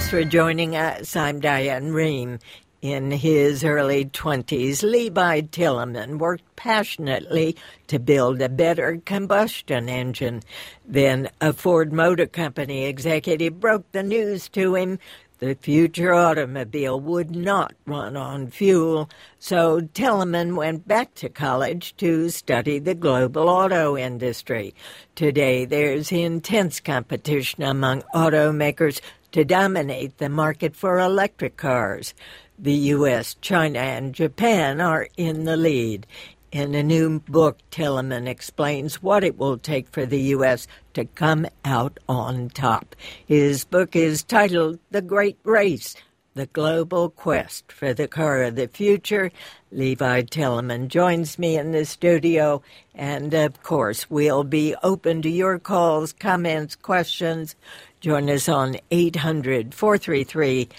Thanks for joining us. I'm Diane Rehm. In his early 20s, Levi Tillemann worked passionately to build a better combustion engine. Then a Ford Motor Company executive broke the news to him. The future automobile would not run on fuel, so Tillemann went back to college to study the global auto industry. Today, there's intense competition among automakers to dominate the market for electric cars. The U.S., China, and Japan are in the lead. In a new book, Tillemann explains what it will take for the U.S. to come out on top. His book is titled The Great Race, The Global Quest for the Car of the Future. Levi Tillemann joins me in the studio, and of course, we'll be open to your calls, comments, questions. Join us on 800-433-8850.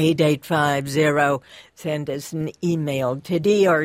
Send us an email to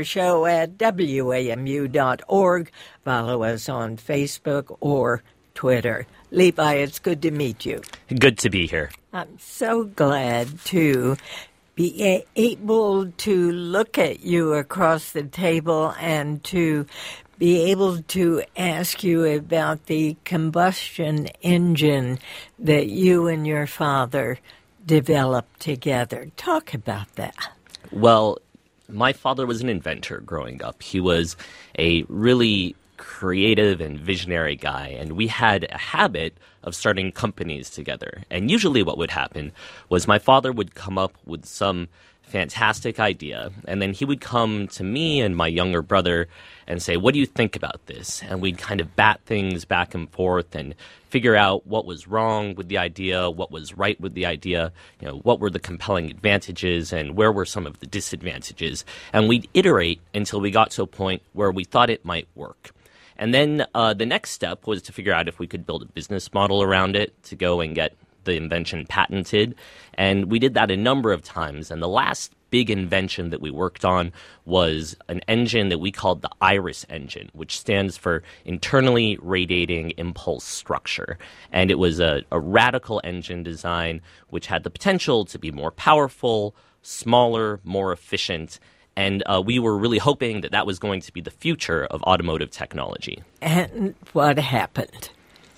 drshow@wamu.org. Follow us on Facebook or Twitter. Levi, it's good to meet you. Good to be here. I'm so glad to be able to look at you across the table and to be able to ask you about the combustion engine that you and your father developed together. Talk about that. Well, my father was an inventor growing up. He was a really creative and visionary guy, and we had a habit of starting companies together. And usually what would happen was my father would come up with some fantastic idea, and then he would come to me and my younger brother and say, "What do you think about this?" And we'd kind of bat things back and forth and figure out what was wrong with the idea, what was right with the idea, what were the compelling advantages and where were some of the disadvantages. And we'd iterate until we got to a point where we thought it might work. And then the next step was to figure out if we could build a business model around it to go and get the invention patented. And we did that a number of times. And the last big invention that we worked on was an engine that we called the IRIS engine, which stands for Internally Radiating Impulse Structure. And it was a radical engine design which had the potential to be more powerful, smaller, more efficient. And we were really hoping that that was going to be the future of automotive technology. And what happened?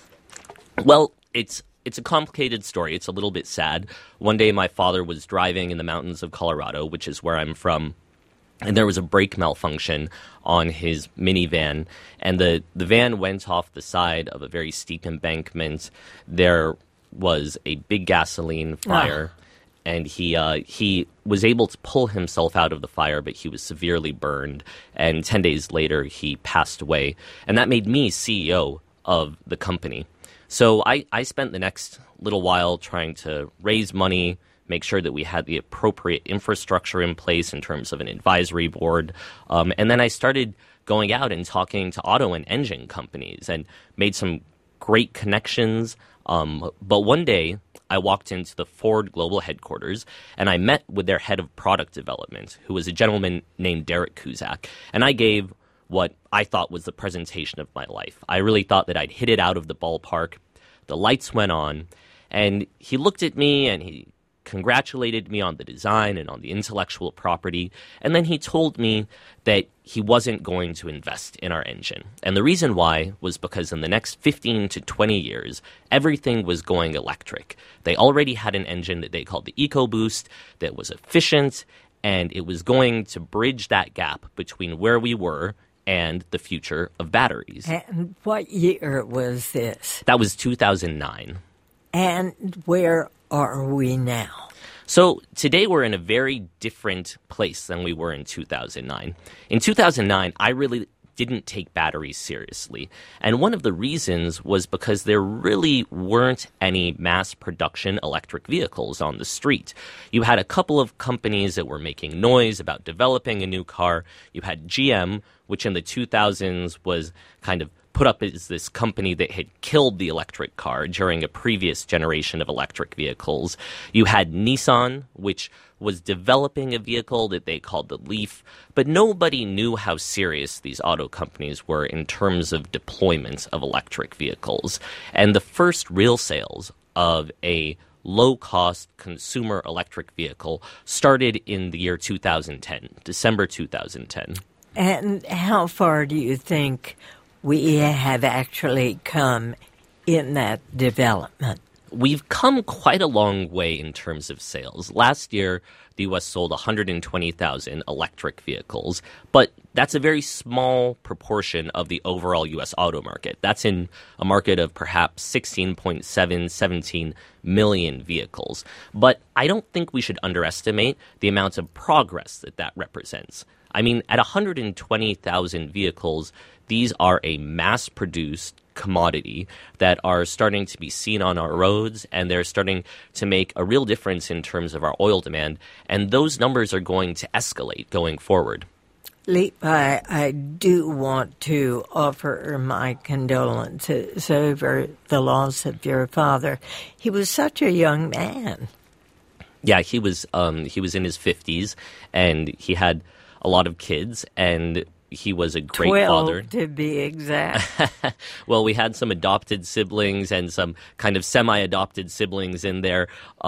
Well, it's a complicated story. It's a little bit sad. One day my father was driving in the mountains of Colorado, which is where I'm from, and there was a brake malfunction on his minivan, and the van went off the side of a very steep embankment. There was a big gasoline fire. And he was able to pull himself out of the fire, but he was severely burned. And 10 days later, he passed away. And that made me CEO of the company. So I spent the next little while trying to raise money, make sure that we had the appropriate infrastructure in place in terms of an advisory board. And then I started going out and talking to auto and engine companies and made some great connections. But one day, I walked into the Ford Global Headquarters, and I met with their head of product development, who was a gentleman named Derek Kuzak. And I gave what I thought was the presentation of my life. I really thought that I'd hit it out of the ballpark. The lights went on, and he looked at me, and he congratulated me on the design and on the intellectual property, and then he told me that he wasn't going to invest in our engine. And the reason why was because in the next 15 to 20 years, everything was going electric. They already had an engine that they called the EcoBoost that was efficient, and it was going to bridge that gap between where we were and the future of batteries. And what year was this? That was 2009. And where are we now? So today we're in a very different place than we were in 2009. In 2009, I really didn't take batteries seriously. And one of the reasons was because there really weren't any mass production electric vehicles on the street. You had a couple of companies that were making noise about developing a new car. You had GM, which in the 2000s was kind of put up as this company that had killed the electric car during a previous generation of electric vehicles. You had Nissan, which was developing a vehicle that they called the Leaf, but nobody knew how serious these auto companies were in terms of deployment of electric vehicles. And the first real sales of a low-cost consumer electric vehicle started in the year 2010, December 2010. And how far do you think we have actually come in that development? We've come quite a long way in terms of sales. Last year, the U.S. sold 120,000 electric vehicles, but that's a very small proportion of the overall U.S. auto market. That's in a market of perhaps 17 million vehicles. But I don't think we should underestimate the amount of progress that represents. I mean, at 120,000 vehicles, these are a mass-produced commodity that are starting to be seen on our roads, and they're starting to make a real difference in terms of our oil demand, and those numbers are going to escalate going forward. Leap, I do want to offer my condolences over the loss of your father. He was such a young man. Yeah, he was in his 50s, and he had a lot of kids, and he was a great 12, father. To be exact. Well, we had some adopted siblings and some kind of semi-adopted siblings in there.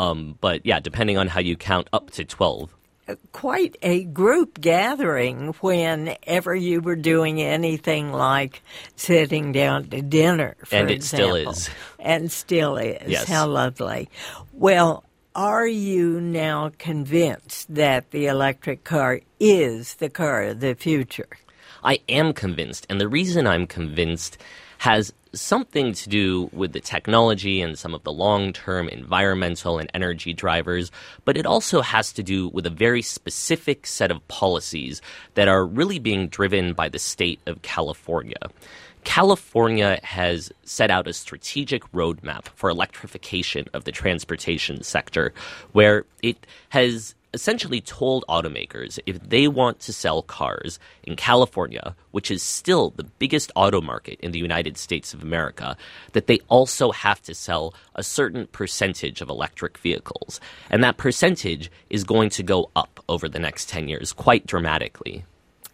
But yeah, depending on how you count, up to 12. Quite a group gathering whenever you were doing anything like sitting down to dinner, for And it example. still is. And still is. Yes. How lovely. Well, are you now convinced that the electric car is the car of the future? I am convinced, and the reason I'm convinced has something to do with the technology and some of the long-term environmental and energy drivers, but it also has to do with a very specific set of policies that are really being driven by the state of California. California has set out a strategic roadmap for electrification of the transportation sector, where it has essentially told automakers if they want to sell cars in California, which is still the biggest auto market in the United States of America, that they also have to sell a certain percentage of electric vehicles. And that percentage is going to go up over the next 10 years quite dramatically.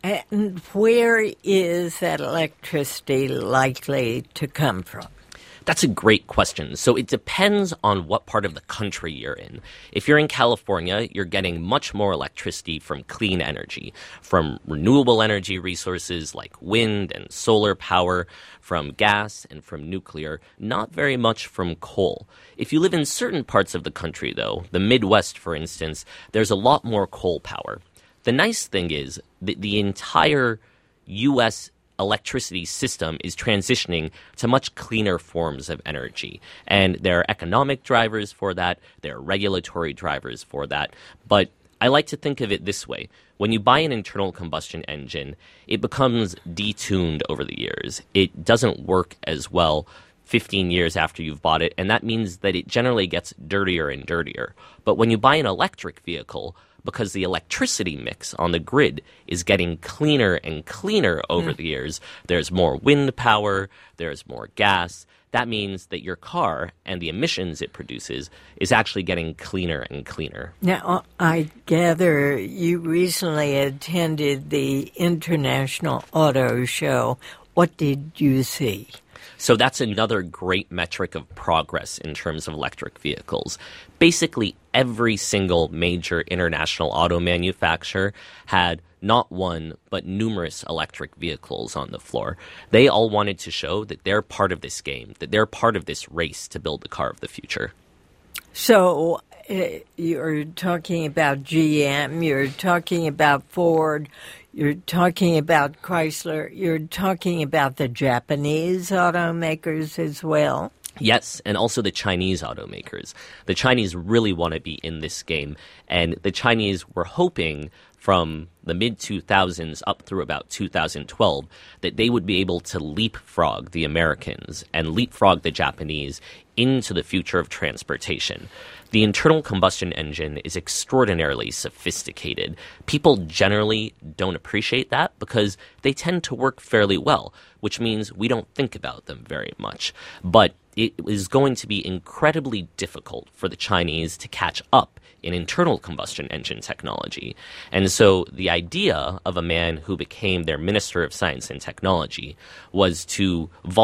And where is that electricity likely to come from? That's a great question. So it depends on what part of the country you're in. If you're in California, you're getting much more electricity from clean energy, from renewable energy resources like wind and solar power, from gas and from nuclear, not very much from coal. If you live in certain parts of the country, though, the Midwest, for instance, there's a lot more coal power. The nice thing is that the entire U.S. electricity system is transitioning to much cleaner forms of energy. And there are economic drivers for that. There are regulatory drivers for that. But I like to think of it this way. When you buy an internal combustion engine, it becomes detuned over the years. It doesn't work as well 15 years after you've bought it, and that means that it generally gets dirtier and dirtier. But when you buy an electric vehicle, because the electricity mix on the grid is getting cleaner and cleaner over the years, there's more wind power, there's more gas. That means that your car and the emissions it produces is actually getting cleaner and cleaner. Now, I gather you recently attended the International Auto Show. What did you see? So that's another great metric of progress in terms of electric vehicles. Basically, every single major international auto manufacturer had not one, but numerous electric vehicles on the floor. They all wanted to show that they're part of this game, that they're part of this race to build the car of the future. So you're talking about GM, you're talking about Ford, you're talking about Chrysler, you're talking about the Japanese automakers as well. Yes, and also the Chinese automakers. The Chinese really want to be in this game, and the Chinese were hoping from the mid-2000s up through about 2012 that they would be able to leapfrog the Americans and leapfrog the Japanese into the future of transportation. The internal combustion engine is extraordinarily sophisticated. People generally don't appreciate that because they tend to work fairly well, which means we don't think about them very much. But it is going to be incredibly difficult for the Chinese to catch up in internal combustion engine technology. And so the idea of a man who became their Minister of Science and Technology was to vault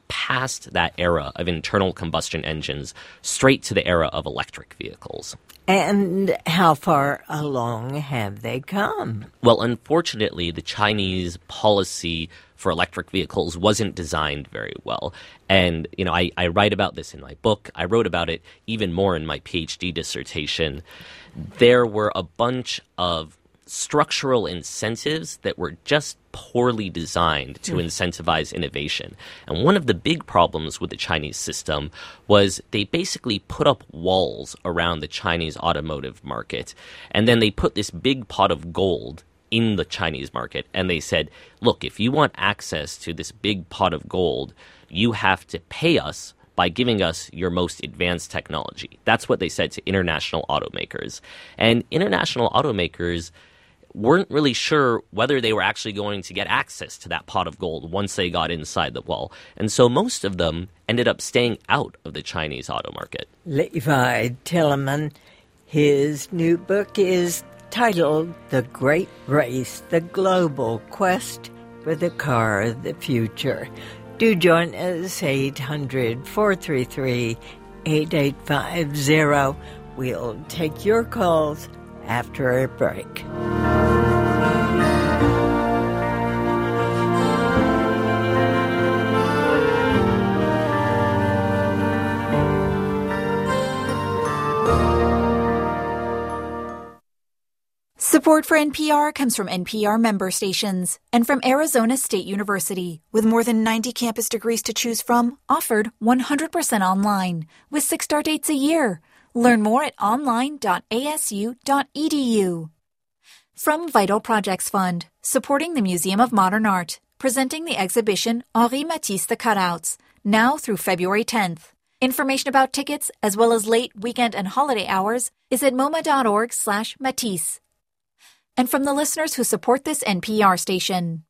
past that era of internal combustion engines straight to the era of electric vehicles. And how far along have they come? Well, unfortunately, the Chinese policy for electric vehicles wasn't designed very well. And, I write about this in my book. I wrote about it even more in my PhD dissertation. There were a bunch of structural incentives that were just poorly designed to incentivize innovation. And one of the big problems with the Chinese system was they basically put up walls around the Chinese automotive market. And then they put this big pot of gold in the Chinese market. And they said, look, if you want access to this big pot of gold, you have to pay us by giving us your most advanced technology. That's what they said to international automakers. And international automakers weren't really sure whether they were actually going to get access to that pot of gold once they got inside the wall. And so most of them ended up staying out of the Chinese auto market. Levi Tillemann, his new book is titled The Great Race, The Global Quest for the Car of the Future. Do join us, 800-433-8850. We'll take your calls after a break. Support for NPR comes from NPR member stations and from Arizona State University, with more than 90 campus degrees to choose from, offered 100% online, with 6 start dates a year. Learn more at online.asu.edu. From Vital Projects Fund, supporting the Museum of Modern Art, presenting the exhibition Henri Matisse The Cutouts, now through February 10th. Information about tickets, as well as late, weekend, and holiday hours, is at moma.org/Matisse. And from the listeners who support this NPR station.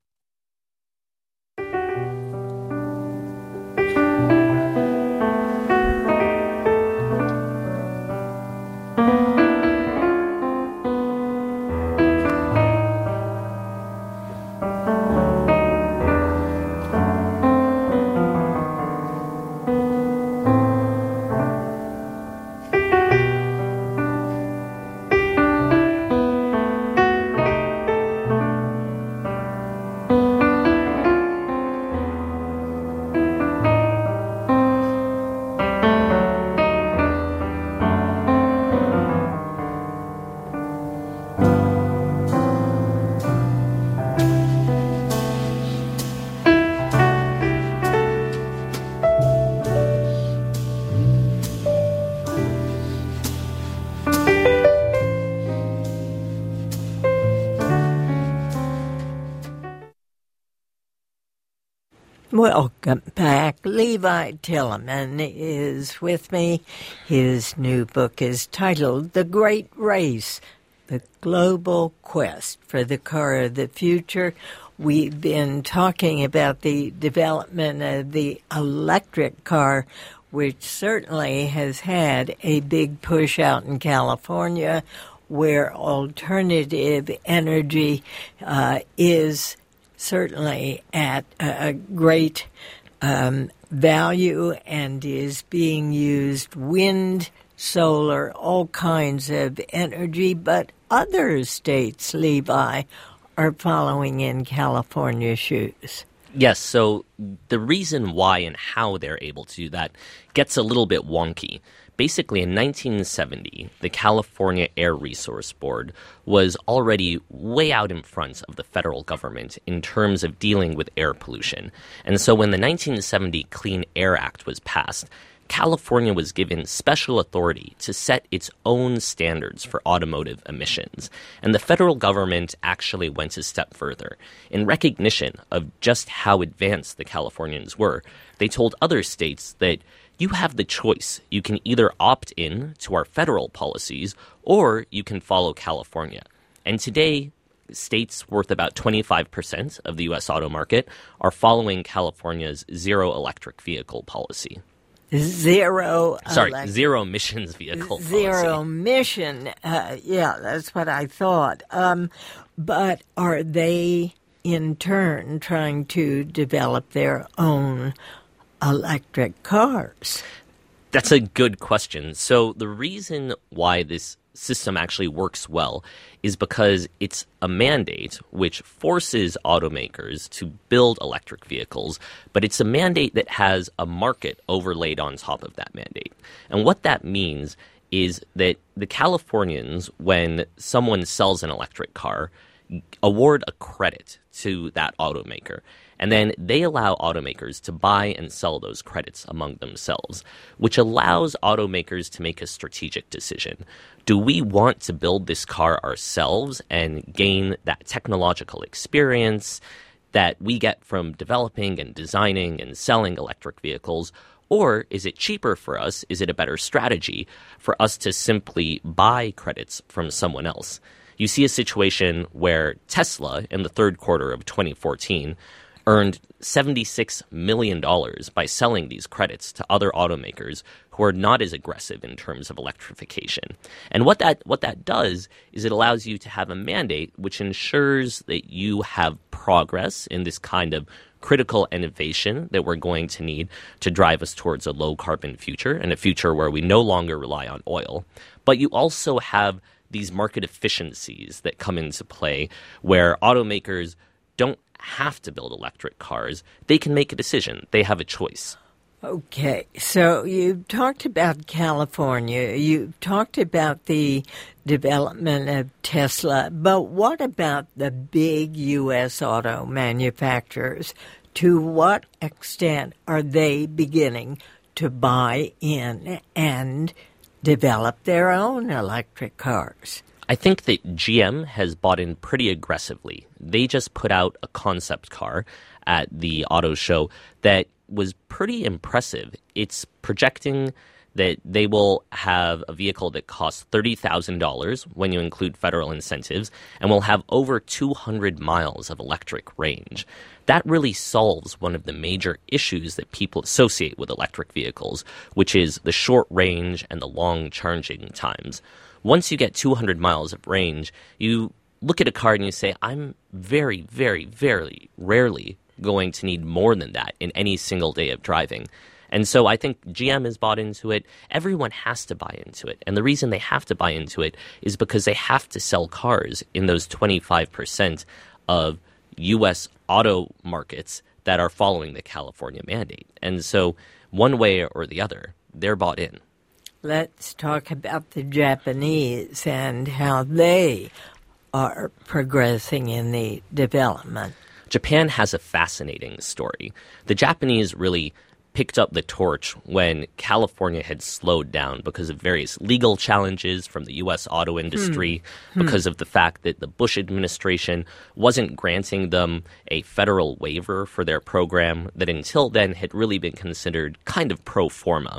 Welcome back. Levi Tillemann is with me. His new book is titled The Great Race, The Global Quest for the Car of the Future. We've been talking about the development of the electric car, which certainly has had a big push out in California, where alternative energy is certainly at a great value and is being used. Wind, solar, all kinds of energy, but other states, Levi, are following in California's shoes. Yes, so the reason why and how they're able to do that gets a little bit wonky. Basically, in 1970, the California Air Resource Board was already way out in front of the federal government in terms of dealing with air pollution. And so when the 1970 Clean Air Act was passed, California was given special authority to set its own standards for automotive emissions. And the federal government actually went a step further. In recognition of just how advanced the Californians were, they told other states that you have the choice. You can either opt in to our federal policies or you can follow California. And today, states worth about 25% of the U.S. auto market are following California's zero electric vehicle policy. Zero emissions vehicle policy. Zero emission. Yeah, that's what I thought. But are they, in turn, trying to develop their own electric cars? That's a good question. So the reason why this system actually works well is because it's a mandate which forces automakers to build electric vehicles, but it's a mandate that has a market overlaid on top of that mandate. And what that means is that the Californians, when someone sells an electric car, award a credit to that automaker. And then they allow automakers to buy and sell those credits among themselves, which allows automakers to make a strategic decision. Do we want to build this car ourselves and gain that technological experience that we get from developing and designing and selling electric vehicles? Or is it cheaper for us? Is it a better strategy for us to simply buy credits from someone else? You see a situation where Tesla, in the third quarter of 2014, earned $76 million by selling these credits to other automakers who are not as aggressive in terms of electrification. And what that does is it allows you to have a mandate which ensures that you have progress in this kind of critical innovation that we're going to need to drive us towards a low-carbon future and a future where we no longer rely on oil. But you also have these market efficiencies that come into play where automakers don't have to build electric cars. They can make a decision. They have a choice. Okay, so you talked about California. You talked about the development of Tesla, but what about the big U.S. auto manufacturers? To what extent are they beginning to buy in and develop their own electric cars? I think that GM has bought in pretty aggressively. They just put out a concept car at the auto show that was pretty impressive. It's projecting that they will have a vehicle that costs $30,000 when you include federal incentives and will have over 200 miles of electric range. That really solves one of the major issues that people associate with electric vehicles, which is the short range and the long charging times. Once you get 200 miles of range, you look at a car and you say, I'm very, very, very rarely going to need more than that in any single day of driving. And so I think GM has bought into it. Everyone has to buy into it. And the reason they have to buy into it is because they have to sell cars in those 25% of U.S. auto markets that are following the California mandate. And so one way or the other, they're bought in. Let's talk about the Japanese and how they are progressing in the development. Japan has a fascinating story. The Japanese really picked up the torch when California had slowed down because of various legal challenges from the U.S. auto industry, because of the fact that the Bush administration wasn't granting them a federal waiver for their program that until then had really been considered kind of pro forma.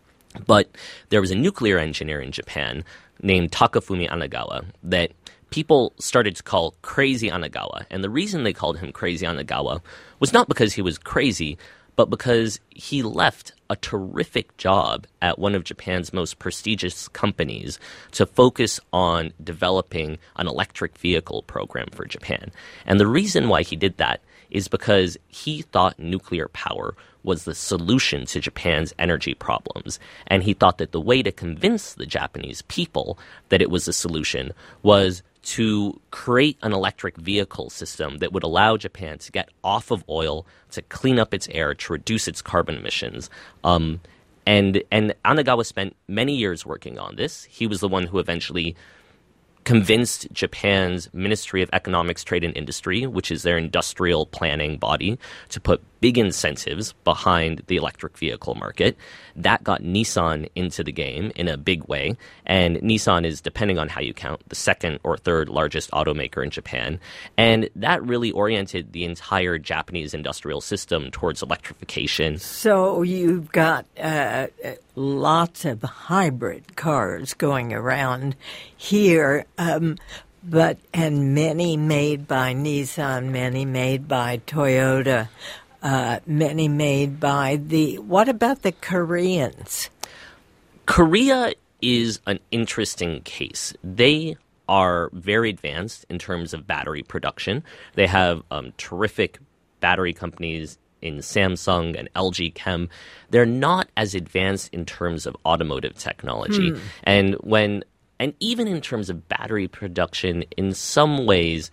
But there was a nuclear engineer in Japan named Takafumi Anagawa that people started to call Crazy Anagawa. And the reason they called him Crazy Anagawa was not because he was crazy, but because he left a terrific job at one of Japan's most prestigious companies to focus on developing an electric vehicle program for Japan. And the reason why he did that is because he thought nuclear power was the solution to Japan's energy problems. And he thought that the way to convince the Japanese people that it was a solution was to create an electric vehicle system that would allow Japan to get off of oil, to clean up its air, to reduce its carbon emissions. And Anagawa spent many years working on this. He was the one who eventually convinced Japan's Ministry of Economics, Trade and Industry, which is their industrial planning body, to put big incentives behind the electric vehicle market. That got Nissan into the game in a big way. And Nissan is, depending on how you count, the second or third largest automaker in Japan. And that really oriented the entire Japanese industrial system towards electrification. So you've got lots of hybrid cars going around here, but many made by Nissan, many made by Toyota, many made by what about the Koreans? Korea is an interesting case. They are very advanced in terms of battery production. They have terrific battery companies in Samsung and LG Chem, they're not as advanced in terms of automotive technology. And even in terms of battery production, in some ways,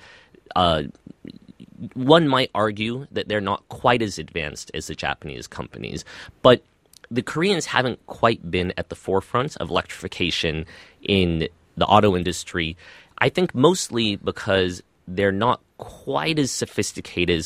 one might argue that they're not quite as advanced as the Japanese companies. But the Koreans haven't quite been at the forefront of electrification in the auto industry, I think mostly because they're not quite as sophisticated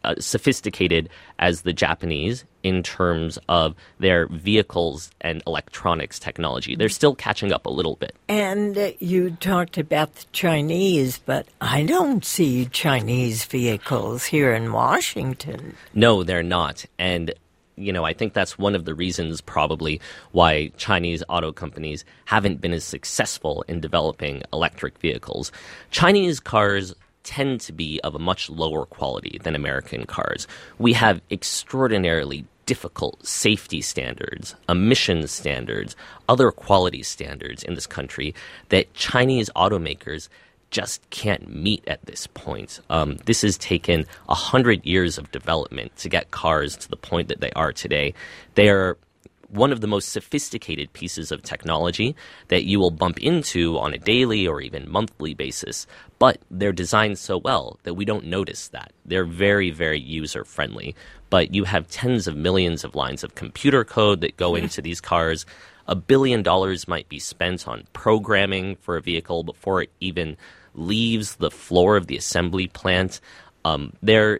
as the Japanese in terms of their vehicles and electronics technology. They're still catching up a little bit. And you talked about the Chinese, but I don't see Chinese vehicles here in Washington. No, they're not. And I think that's one of the reasons probably why Chinese auto companies haven't been as successful in developing electric vehicles. Chinese cars tend to be of a much lower quality than American cars. We have extraordinarily difficult safety standards, emissions standards, other quality standards in this country that Chinese automakers just can't meet at this point. This has taken 100 years of development to get cars to the point that they are today. They are one of the most sophisticated pieces of technology that you will bump into on a daily or even monthly basis, but they're designed so well that we don't notice that. They're very, very user-friendly, but you have tens of millions of lines of computer code that go into these cars. $1 billion might be spent on programming for a vehicle before it even leaves the floor of the assembly plant. There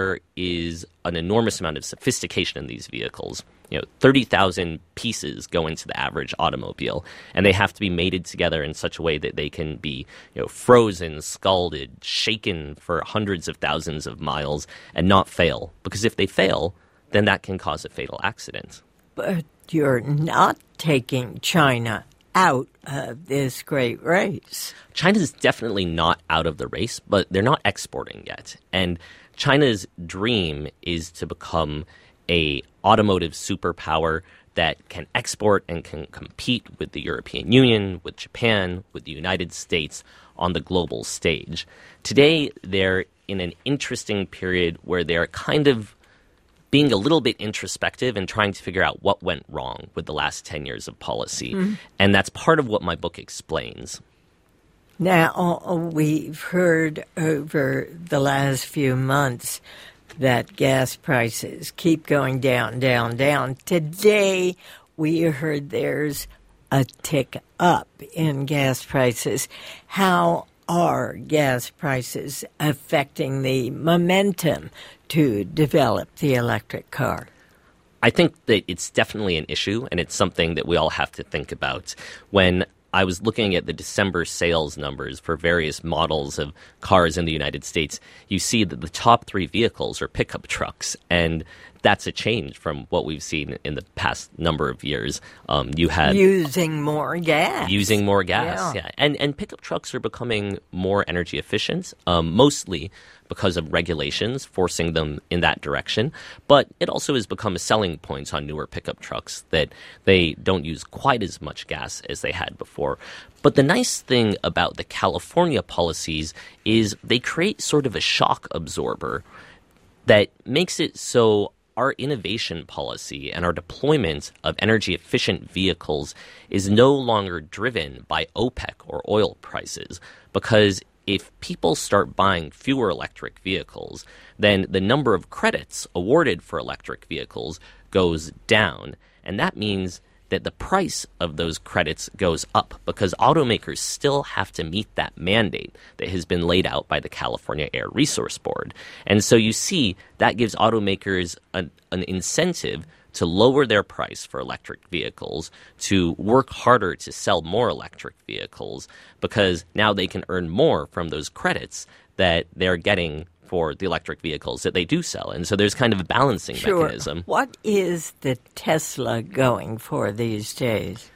is an enormous amount of sophistication in these vehicles. 30,000 pieces go into the average automobile, and they have to be mated together in such a way that they can be, frozen, scalded, shaken for hundreds of thousands of miles and not fail. Because if they fail, then that can cause a fatal accident. But you're not taking China out of this great race. China's definitely not out of the race, but they're not exporting yet. And China's dream is to become a automotive superpower that can export and can compete with the European Union, with Japan, with the United States on the global stage. Today, they're in an interesting period where they're kind of being a little bit introspective and trying to figure out what went wrong with the last 10 years of policy. And that's part of what my book explains. Now, we've heard over the last few months that gas prices keep going down, down, down. Today, we heard there's a tick up in gas prices. How are gas prices affecting the momentum to develop the electric car? I think that it's definitely an issue, and it's something that we all have to think about. When I was looking at the December sales numbers for various models of cars in the United States, you see that the top 3 vehicles are pickup trucks, and that's a change from what we've seen in the past number of years. You had using more gas. Yeah. And pickup trucks are becoming more energy efficient, mostly because of regulations forcing them in that direction. But it also has become a selling point on newer pickup trucks that they don't use quite as much gas as they had before. But the nice thing about the California policies is they create sort of a shock absorber that makes it so our innovation policy and our deployment of energy-efficient vehicles is no longer driven by OPEC or oil prices, because if people start buying fewer electric vehicles, then the number of credits awarded for electric vehicles goes down, and that means that the price of those credits goes up because automakers still have to meet that mandate that has been laid out by the California Air Resources Board. And so you see that gives automakers an incentive to lower their price for electric vehicles, to work harder to sell more electric vehicles, because now they can earn more from those credits that they're getting for the electric vehicles that they do sell. And so there's kind of a balancing mechanism. What is the Tesla going for these days?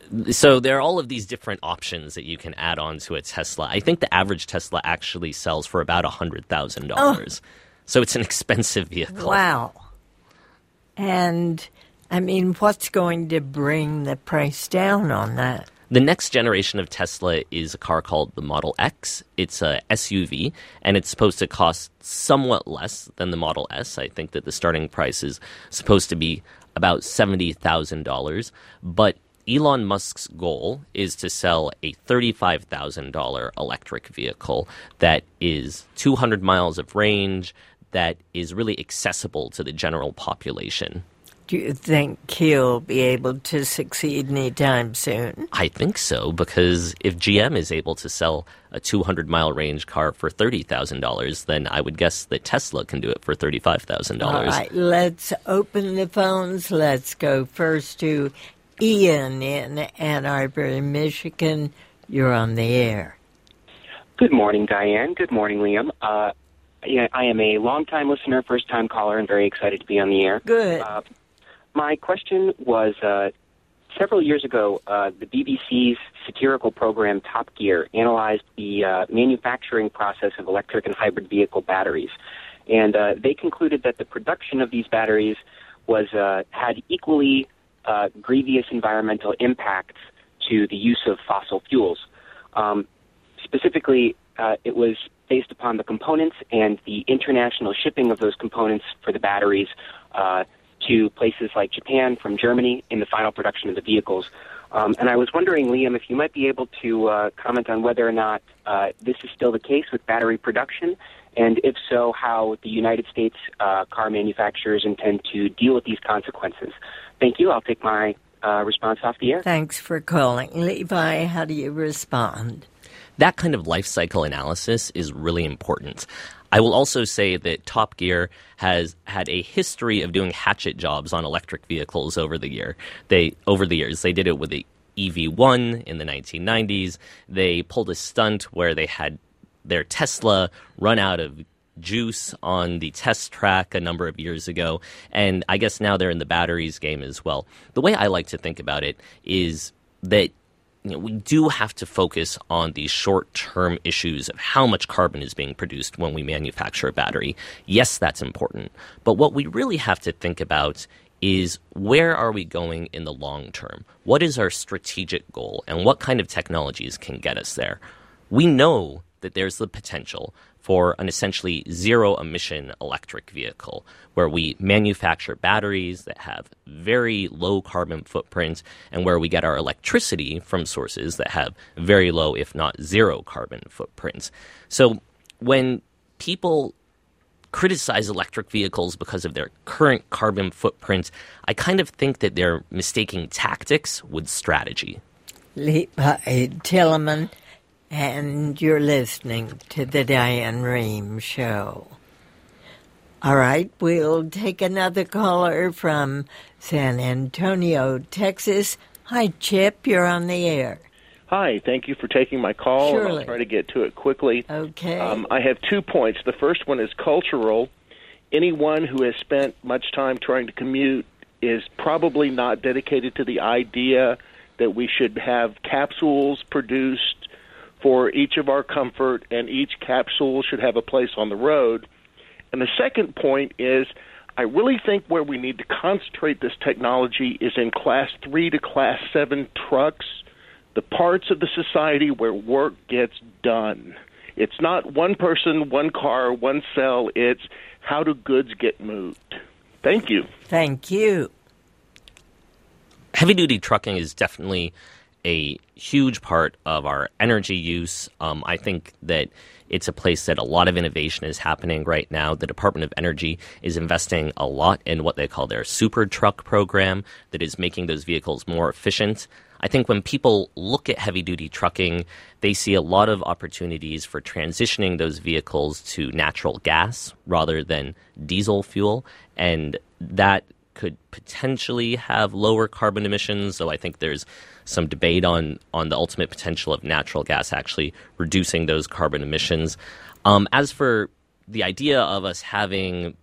So there are all of these different options that you can add on to a Tesla. I think the average Tesla actually sells for about $100,000. Oh. So it's an expensive vehicle. Wow. And, I mean, what's going to bring the price down on that? The next generation of Tesla is a car called the Model X. It's a SUV, and it's supposed to cost somewhat less than the Model S. I think that the starting price is supposed to be about $70,000. But Elon Musk's goal is to sell a $35,000 electric vehicle that is 200 miles of range, that is really accessible to the general population. Do you think he'll be able to succeed anytime soon? I think so, because if GM is able to sell a 200-mile range car for $30,000, then I would guess that Tesla can do it for $35,000. All right, let's open the phones. Let's go first to Ian in Ann Arbor, Michigan. You're on the air. Good morning, Diane. Good morning, Liam. I am a long-time listener, first-time caller, and very excited to be on the air. Good. My question was, several years ago, the BBC's satirical program Top Gear analyzed the manufacturing process of electric and hybrid vehicle batteries. And they concluded that the production of these batteries was had equally grievous environmental impacts to the use of fossil fuels. Specifically, it was based upon the components and the international shipping of those components for the batteries to places like Japan from Germany in the final production of the vehicles. And I was wondering, Liam, if you might be able to comment on whether or not this is still the case with battery production, and if so, how the United States car manufacturers intend to deal with these consequences. Thank you. I'll take my response off the air. Thanks for calling. Levi, how do you respond? That kind of life cycle analysis is really important. I will also say that Top Gear has had a history of doing hatchet jobs on electric vehicles over the years. They did it with the EV1 in the 1990s. They pulled a stunt where they had their Tesla run out of juice on the test track a number of years ago. And I guess now they're in the batteries game as well. The way I like to think about it is that we do have to focus on these short-term issues of how much carbon is being produced when we manufacture a battery. Yes, that's important. But what we really have to think about is, where are we going in the long term? What is our strategic goal, and what kind of technologies can get us there? We know that there's the potential for an essentially zero-emission electric vehicle where we manufacture batteries that have very low carbon footprint and where we get our electricity from sources that have very low, if not zero, carbon footprints. So when people criticize electric vehicles because of their current carbon footprint, I kind of think that they're mistaking tactics with strategy. Levi Tillman, and you're listening to the Diane Rehm Show. All right, we'll take another caller from San Antonio, Texas. Hi, Chip, you're on the air. Hi, thank you for taking my call. Surely. And I'll try to get to it quickly. Okay. I have 2 points. The first one is cultural. Anyone who has spent much time trying to commute is probably not dedicated to the idea that we should have capsules produced for each of our comfort, and each capsule should have a place on the road. And the second point is, I really think where we need to concentrate this technology is in Class 3 to Class 7 trucks, the parts of the society where work gets done. It's not one person, one car, one cell. It's how do goods get moved. Thank you. Thank you. Heavy-duty trucking is definitely a huge part of our energy use. I think that it's a place that a lot of innovation is happening right now. The Department of Energy is investing a lot in what they call their super truck program that is making those vehicles more efficient. I think when people look at heavy-duty trucking, they see a lot of opportunities for transitioning those vehicles to natural gas rather than diesel fuel, and that could potentially have lower carbon emissions, so I think there's some debate on the ultimate potential of natural gas actually reducing those carbon emissions. As for the idea of us having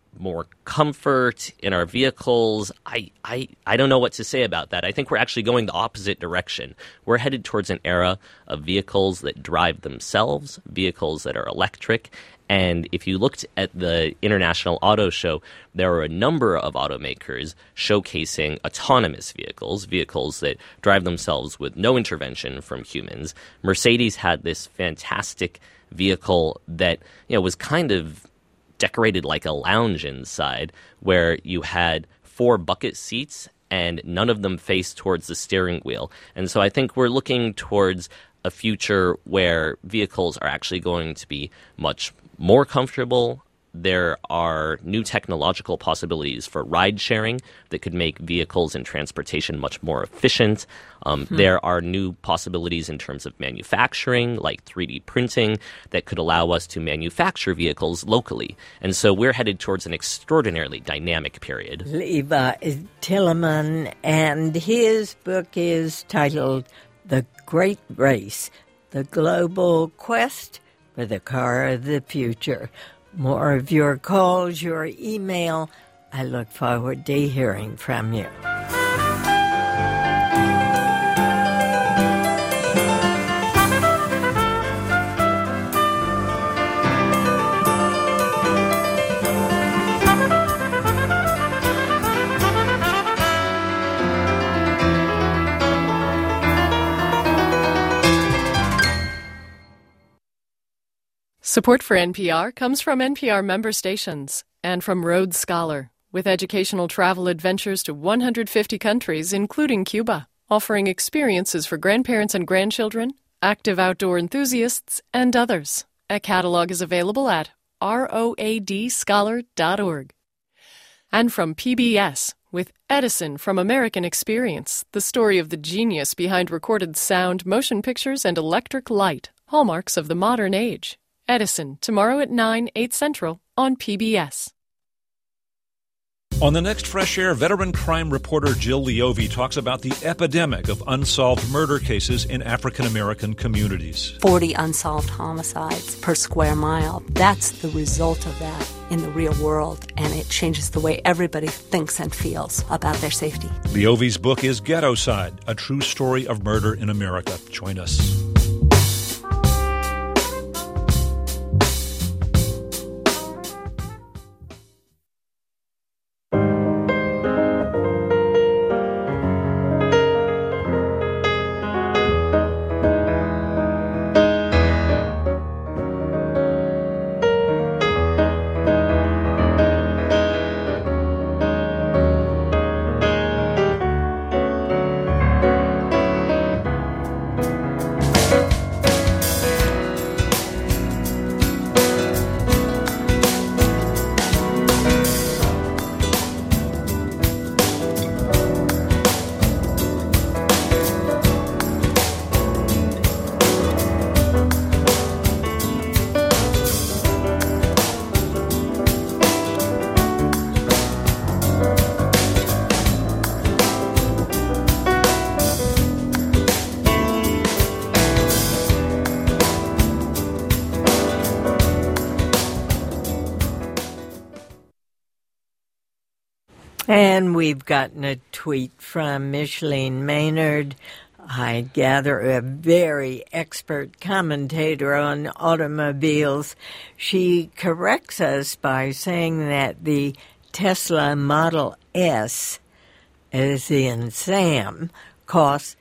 more comfort in our vehicles. I don't know what to say about that. I think we're actually going the opposite direction. We're headed towards an era of vehicles that drive themselves, vehicles that are electric. And if you looked at the International Auto Show, there are a number of automakers showcasing autonomous vehicles, vehicles that drive themselves with no intervention from humans. Mercedes had this fantastic vehicle that, was kind of decorated like a lounge inside, where you had 4 bucket seats and none of them faced towards the steering wheel. And so I think we're looking towards a future where vehicles are actually going to be much more comfortable. There are new technological possibilities for ride sharing that could make vehicles and transportation much more efficient. There are new possibilities in terms of manufacturing, like 3D printing, that could allow us to manufacture vehicles locally. And so we're headed towards an extraordinarily dynamic period. Levi Tillemann, and his book is titled The Great Race, The Global Quest for the Car of the Future. More of your calls, your email. I look forward to hearing from you. Support for NPR comes from NPR member stations and from Rhodes Scholar, with educational travel adventures to 150 countries, including Cuba, offering experiences for grandparents and grandchildren, active outdoor enthusiasts, and others. A catalog is available at roadscholar.org. And from PBS, with Edison from American Experience, the story of the genius behind recorded sound, motion pictures, and electric light, hallmarks of the modern age. Edison, tomorrow at 9, 8 Central on PBS. On the next Fresh Air, veteran crime reporter Jill Leovy talks about the epidemic of unsolved murder cases in African-American communities. 40 unsolved homicides per square mile. That's the result of that in the real world, and it changes the way everybody thinks and feels about their safety. Leovy's book is Ghettoside, a true story of murder in America. Join us. And we've gotten a tweet from Micheline Maynard, I gather a very expert commentator on automobiles. She corrects us by saying that the Tesla Model S, as in Sam, costs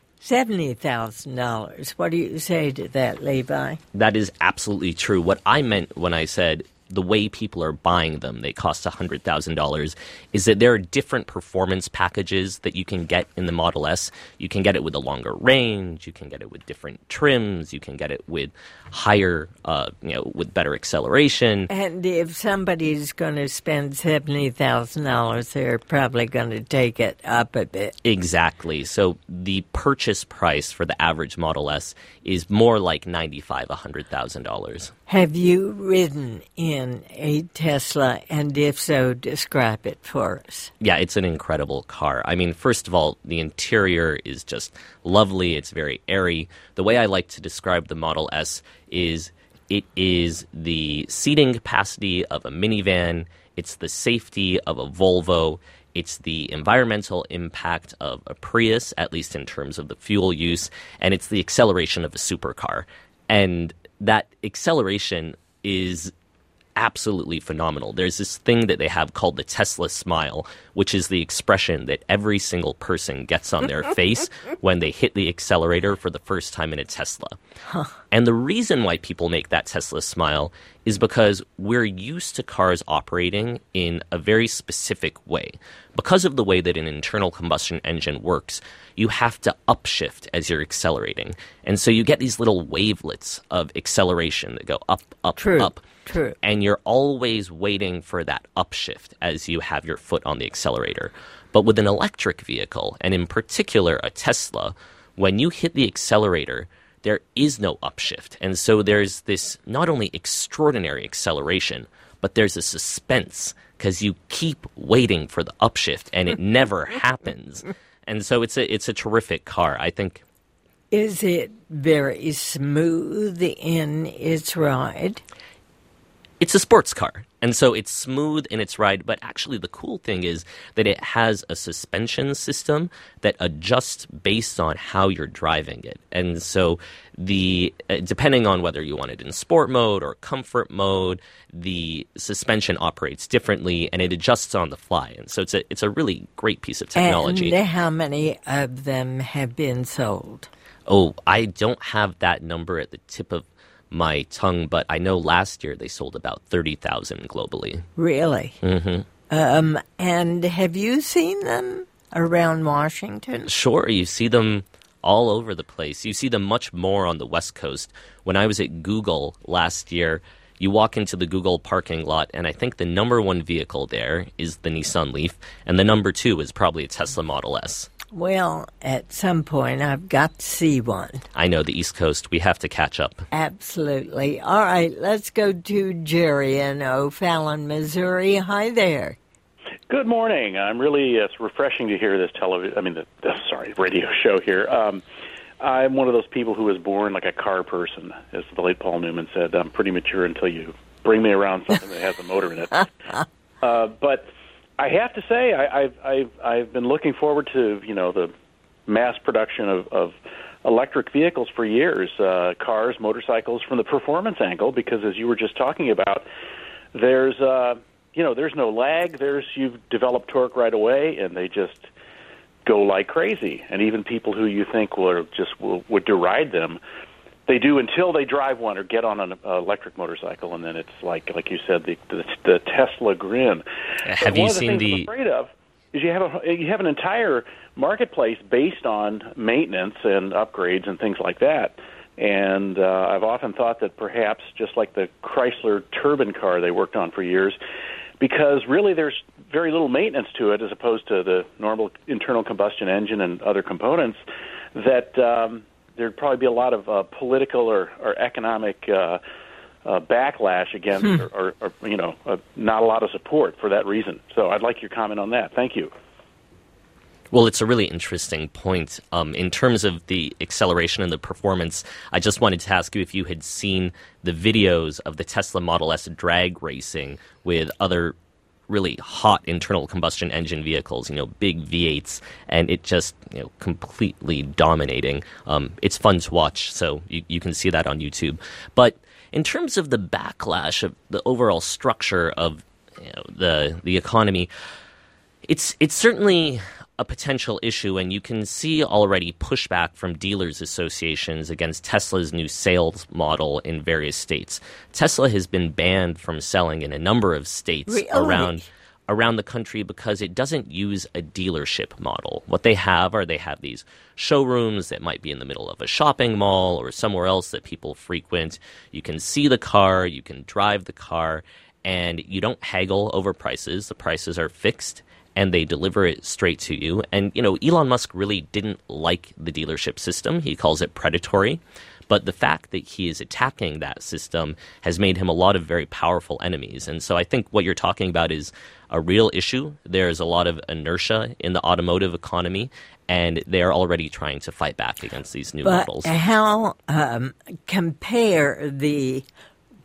$70,000. What do you say to that, Levi? That is absolutely true. What I meant when I said the way people are buying them, they cost $100,000, is that there are different performance packages that you can get in the Model S. You can get it with a longer range, you can get it with different trims, you can get it with higher, with better acceleration. And if somebody's going to spend $70,000, they're probably going to take it up a bit. Exactly. So the purchase price for the average Model S is more like $95,000, $100,000. Have you ridden in a Tesla, and if so, describe it for us? Yeah, it's an incredible car. I mean, first of all, the interior is just lovely. It's very airy. The way I like to describe the Model S is it is the seating capacity of a minivan. it's the safety of a Volvo, it's the environmental impact of a Prius, at least in terms of the fuel use, and it's the acceleration of a supercar. And that acceleration is absolutely phenomenal. There's this thing that they have called the Tesla smile, which is the expression that every single person gets on their face when they hit the accelerator for the first time in a Tesla. And the reason why people make that Tesla smile is because we're used to cars operating in a very specific way. Because of the way that an internal combustion engine works, you have to upshift as you're accelerating. And so you get these little wavelets of acceleration that go up, up, up. True. And you're always waiting for that upshift as you have your foot on the accelerator. But with an electric vehicle, and in particular a Tesla, when you hit the accelerator, there is no upshift. And so there's this not only extraordinary acceleration, but there's a suspense because you keep waiting for the upshift and it never happens. And so it's a terrific car, I think. Is it very smooth in its ride? It's a sports car, and so it's smooth in its ride, but actually the cool thing is that it has a suspension system that adjusts based on how you're driving it. And so depending on whether you want it in sport mode or comfort mode, the suspension operates differently, and it adjusts on the fly. And so it's a really great piece of technology. And how many of them have been sold? Oh, I don't have that number at the tip of my tongue, but I know last year they sold about 30,000 globally. Really? Mm-hmm. And have you seen them around Washington? Sure, you see them all over the place. You see them much more on the West Coast. When I was at Google last year, you walk into the Google parking lot, and I think the number one vehicle there is the Nissan Leaf, and the number two is probably a Tesla Model S. Well, at some point, I've got to see one. I know, the East Coast. We have to catch up. Absolutely. All right, let's go to Jerry in O'Fallon, Missouri. Hi there. Good morning. I'm really, it's refreshing to hear this radio show here. I'm one of those people who was born like a car person, as the late Paul Newman said. I'm pretty mature until you bring me around something that has a motor in it. But I have to say, I've been looking forward to the mass production of electric vehicles for years, cars, motorcycles, from the performance angle, because as you were just talking about, there's no lag. You've developed torque right away, and they just go like crazy. And even people who you think would deride them, they do until they drive one or get on an electric motorcycle, and then it's like you said, the Tesla grin. Have you seen the? I'm afraid of is you have an entire marketplace based on maintenance and upgrades and things like that. And I've often thought that perhaps just like the Chrysler turbine car they worked on for years, because really there's very little maintenance to it as opposed to the normal internal combustion engine and other components, that there'd probably be a lot of political or economic backlash against, or not a lot of support for that reason. So I'd like your comment on that. Thank you. Well, it's a really interesting point. In terms of the acceleration and the performance, I just wanted to ask you if you had seen the videos of the Tesla Model S drag racing with other really hot internal combustion engine vehicles, big V8s, and it just, completely dominating. It's fun to watch, so you can see that on YouTube. But in terms of the backlash of the overall structure of the economy, it's certainly a potential issue, and you can see already pushback from dealers associations against Tesla's new sales model in various states. Tesla has been banned from selling in a number of states around the country because it doesn't use a dealership model. What they have these showrooms that might be in the middle of a shopping mall or somewhere else that people frequent. You can see the car, you can drive the car, and you don't haggle over prices. The prices are fixed, and they deliver it straight to you. And, Elon Musk really didn't like the dealership system. He calls it predatory. But the fact that he is attacking that system has made him a lot of very powerful enemies. And so I think what you're talking about is a real issue. There's a lot of inertia in the automotive economy, and they're already trying to fight back against these new models. How compare the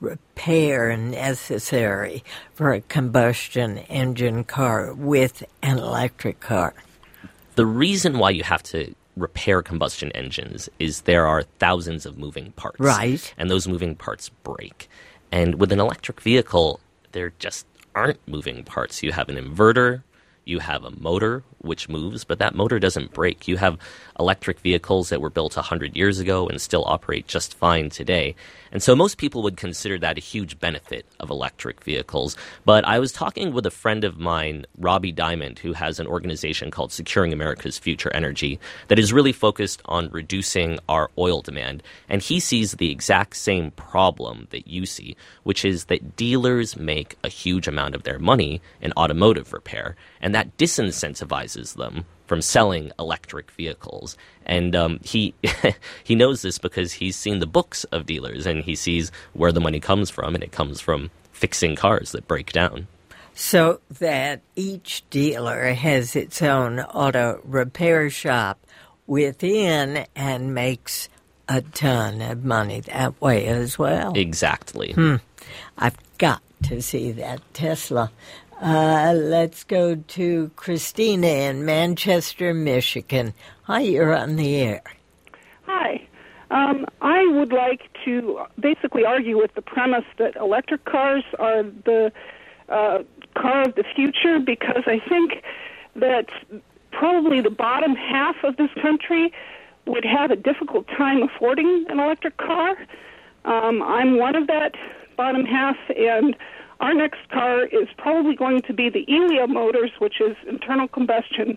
repair necessary for a combustion engine car with an electric car? The reason why you have to repair combustion engines is there are thousands of moving parts. Right. And those moving parts break. And with an electric vehicle, there just aren't moving parts. You have an inverter, you have a motor which moves, but that motor doesn't break. You have electric vehicles that were built 100 years ago and still operate just fine today. And so most people would consider that a huge benefit of electric vehicles. But I was talking with a friend of mine, Robbie Diamond, who has an organization called Securing America's Future Energy that is really focused on reducing our oil demand. And he sees the exact same problem that you see, which is that dealers make a huge amount of their money in automotive repair, and that disincentivizes them from selling electric vehicles. And he he knows this because he's seen the books of dealers, and he sees where the money comes from, and it comes from fixing cars that break down. So that each dealer has its own auto repair shop within and makes a ton of money that way as well. Exactly. I've got to see that Tesla. Let's go to Christina in Manchester, Michigan. Hi, you're on the air. Hi. I would like to basically argue with the premise that electric cars are the car of the future, because I think that probably the bottom half of this country would have a difficult time affording an electric car. I'm one of that bottom half, and our next car is probably going to be the Elia Motors, which is internal combustion,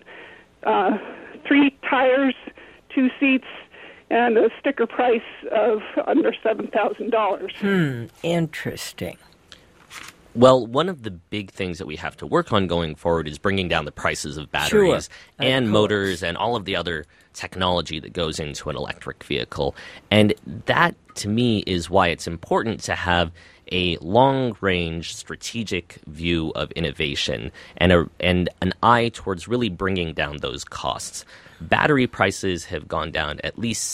3 tires, 2 seats, and a sticker price of under $7,000. Interesting. Well, one of the big things that we have to work on going forward is bringing down the prices of batteries and motors and all of the other technology that goes into an electric vehicle. And that, to me, is why it's important to have a long-range strategic view of innovation and an eye towards really bringing down those costs. Battery prices have gone down at least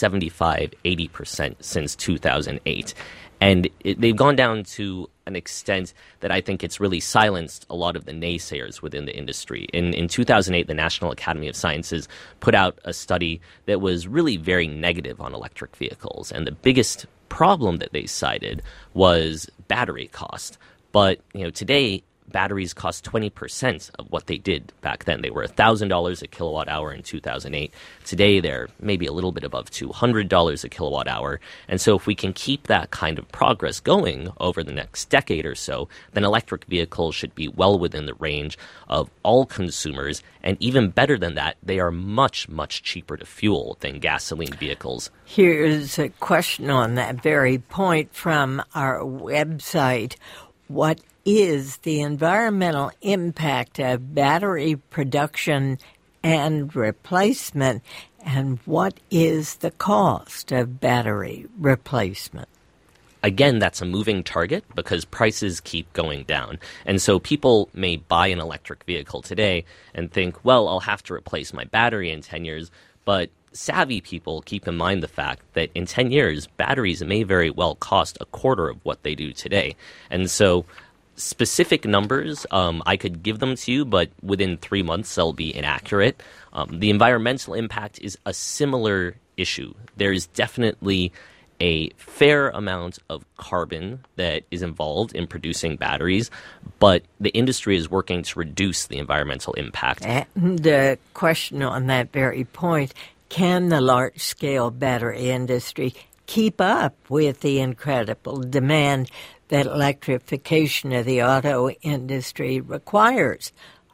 75-80% since 2008. And they've gone down to an extent that I think it's really silenced a lot of the naysayers within the industry. In 2008, the National Academy of Sciences put out a study that was really very negative on electric vehicles. And the biggest problem that they cited was battery cost. But today, batteries cost 20% of what they did back then. They were $1,000 a kilowatt hour in 2008. Today, they're maybe a little bit above $200 a kilowatt hour. And so if we can keep that kind of progress going over the next decade or so, then electric vehicles should be well within the range of all consumers. And even better than that, they are much, much cheaper to fuel than gasoline vehicles. Here's a question on that very point from our website. What is the environmental impact of battery production and replacement, and what is the cost of battery replacement? Again, that's a moving target because prices keep going down. And so people may buy an electric vehicle today and think, well, I'll have to replace my battery in 10 years. But savvy people keep in mind the fact that in 10 years, batteries may very well cost a quarter of what they do today. And so specific numbers, I could give them to you, but within 3 months, they'll be inaccurate. The environmental impact is a similar issue. There is definitely a fair amount of carbon that is involved in producing batteries, but the industry is working to reduce the environmental impact. And the question on that very point, can the large-scale battery industry keep up with the incredible demand that electrification of the auto industry requires?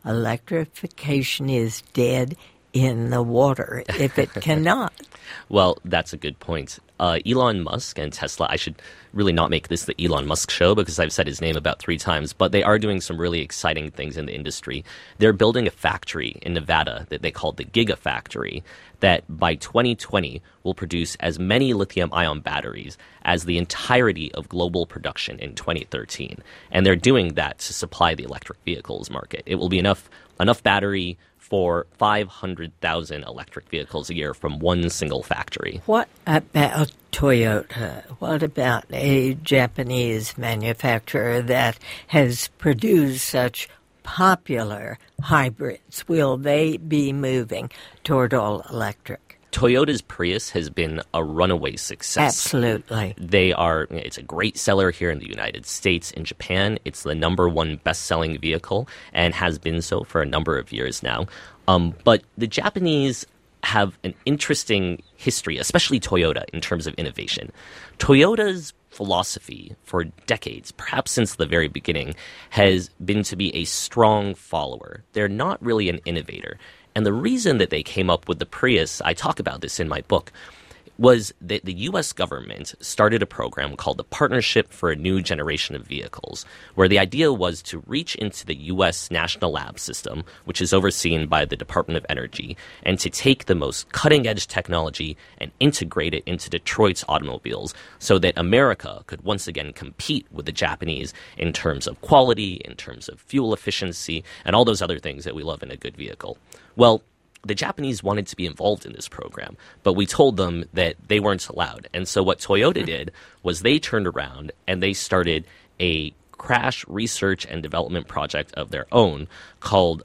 Electrification is dead in the water if it cannot. Well, that's a good point. Elon Musk and Tesla, I should really not make this the Elon Musk show because I've said his name about 3 times, but they are doing some really exciting things in the industry. They're building a factory in Nevada that they call the Gigafactory that by 2020 will produce as many lithium-ion batteries as the entirety of global production in 2013. And they're doing that to supply the electric vehicles market. It will be enough battery for 500,000 electric vehicles a year from one single factory. What about Toyota. What about a Japanese manufacturer that has produced such popular hybrids? Will they be moving toward all electric? Toyota's Prius has been a runaway success. Absolutely. It's a great seller here in the United States. In Japan, it's the #1 best-selling vehicle and has been so for a number of years now. But the Japanese have an interesting history, especially Toyota, in terms of innovation. Toyota's philosophy for decades, perhaps since the very beginning, has been to be a strong follower. They're not really an innovator. And the reason that they came up with the Prius, I talk about this in my book, was that the U.S. government started a program called the Partnership for a New Generation of Vehicles, where the idea was to reach into the U.S. National Lab System, which is overseen by the Department of Energy, and to take the most cutting-edge technology and integrate it into Detroit's automobiles so that America could once again compete with the Japanese in terms of quality, in terms of fuel efficiency, and all those other things that we love in a good vehicle. Well, the Japanese wanted to be involved in this program, but we told them that they weren't allowed. And so what Toyota did was they turned around and they started a crash research and development project of their own called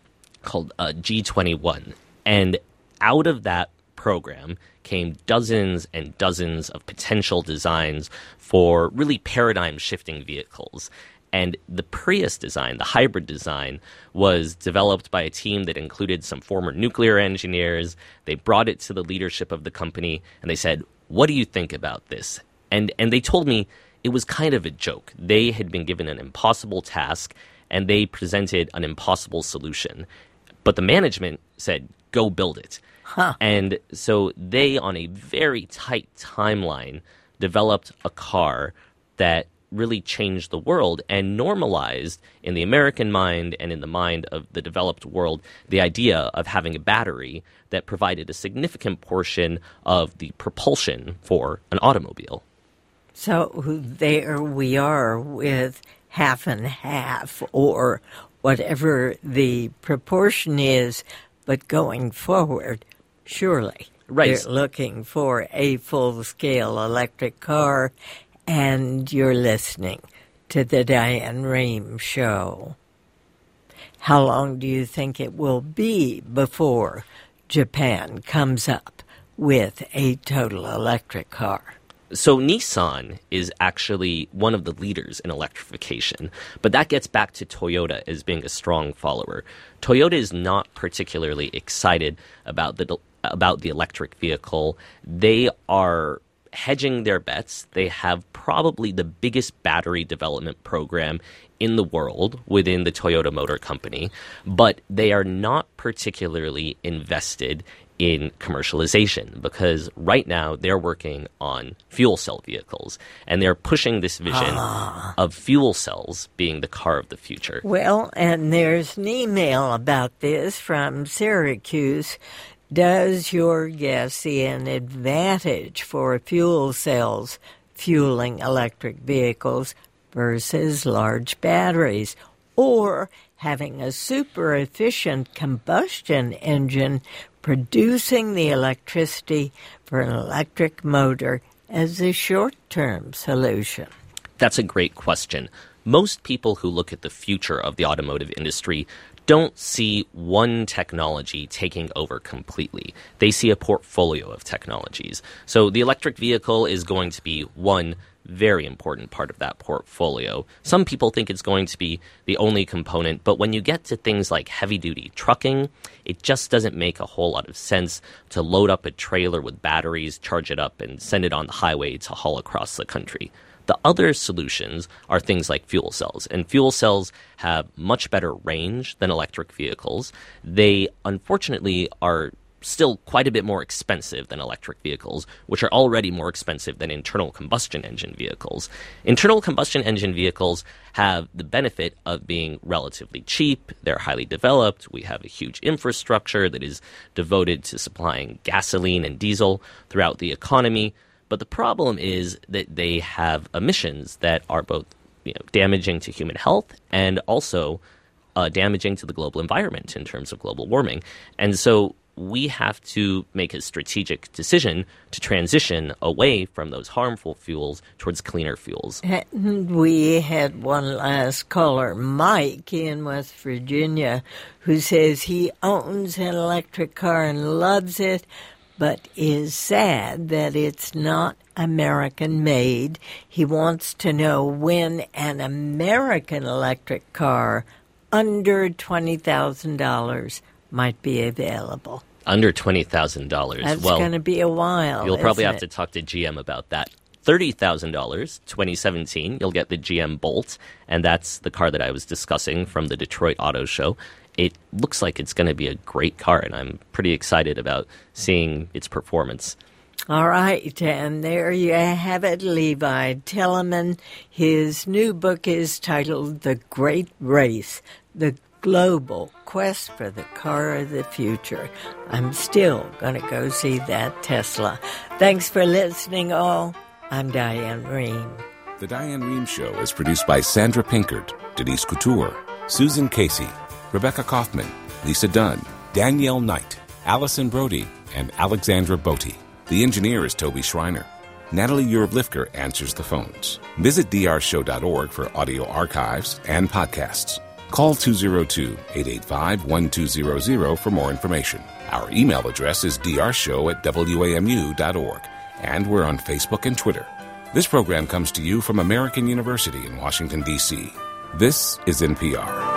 G21. And out of that program came dozens and dozens of potential designs for really paradigm-shifting vehicles. And the Prius design, the hybrid design, was developed by a team that included some former nuclear engineers. They brought it to the leadership of the company, and they said, "What do you think about this?" And they told me it was kind of a joke. They had been given an impossible task, and they presented an impossible solution. But the management said, "Go build it." Huh. And so they, on a very tight timeline, developed a car that really changed the world and normalized in the American mind and in the mind of the developed world the idea of having a battery that provided a significant portion of the propulsion for an automobile. So there we are with half and half, or whatever the proportion is, but going forward, surely they're looking for a full-scale electric car. And you're listening to the Diane Rehm Show. How long do you think it will be before Japan comes up with a total electric car? So Nissan is actually one of the leaders in electrification, but that gets back to Toyota as being a strong follower. Toyota is not particularly excited about the electric vehicle. They are hedging their bets. They have probably the biggest battery development program in the world within the Toyota Motor Company, but they are not particularly invested in commercialization because right now they're working on fuel cell vehicles, and they're pushing this vision of fuel cells being the car of the future. Well, and there's an email about this from Syracuse. Does your guess see an advantage for fuel cells fueling electric vehicles versus large batteries, or having a super efficient combustion engine producing the electricity for an electric motor as a short-term solution? That's a great question. Most people who look at the future of the automotive industry don't see one technology taking over completely. They see a portfolio of technologies. So the electric vehicle is going to be one very important part of that portfolio. Some people think it's going to be the only component, but when you get to things like heavy-duty trucking, it just doesn't make a whole lot of sense to load up a trailer with batteries, charge it up, and send it on the highway to haul across the country. The other solutions are things like fuel cells, and fuel cells have much better range than electric vehicles. They, unfortunately, are still quite a bit more expensive than electric vehicles, which are already more expensive than internal combustion engine vehicles. Internal combustion engine vehicles have the benefit of being relatively cheap. They're highly developed. We have a huge infrastructure that is devoted to supplying gasoline and diesel throughout the economy. But the problem is that they have emissions that are both damaging to human health and also damaging to the global environment in terms of global warming. And so we have to make a strategic decision to transition away from those harmful fuels towards cleaner fuels. We had one last caller, Mike in West Virginia, who says he owns an electric car and loves it, but is sad that it's not American-made. He wants to know when an American electric car under $20,000 might be available. Under $20,000. That's going to be a while. You'll probably have to talk to GM about that. $30,000, 2017, you'll get the GM Bolt, and that's the car that I was discussing from the Detroit Auto Show. It looks like it's going to be a great car, and I'm pretty excited about seeing its performance. All right, and there you have it, Levi Tillemann. His new book is titled The Great Race, The Global Quest for the Car of the Future. I'm still going to go see that Tesla. Thanks for listening, all. I'm Diane Rehm. The Diane Rehm Show is produced by Sandra Pinkert, Denise Couture, Susan Casey, Rebecca Kaufman, Lisa Dunn, Danielle Knight, Allison Brody, and Alexandra Botti. The engineer is Toby Schreiner. Natalie Urblifker answers the phones. Visit drshow.org for audio archives and podcasts. Call 202-885-1200 for more information. Our email address is drshow@wamu.org, and we're on Facebook and Twitter. This program comes to you from American University in Washington, D.C. This is NPR.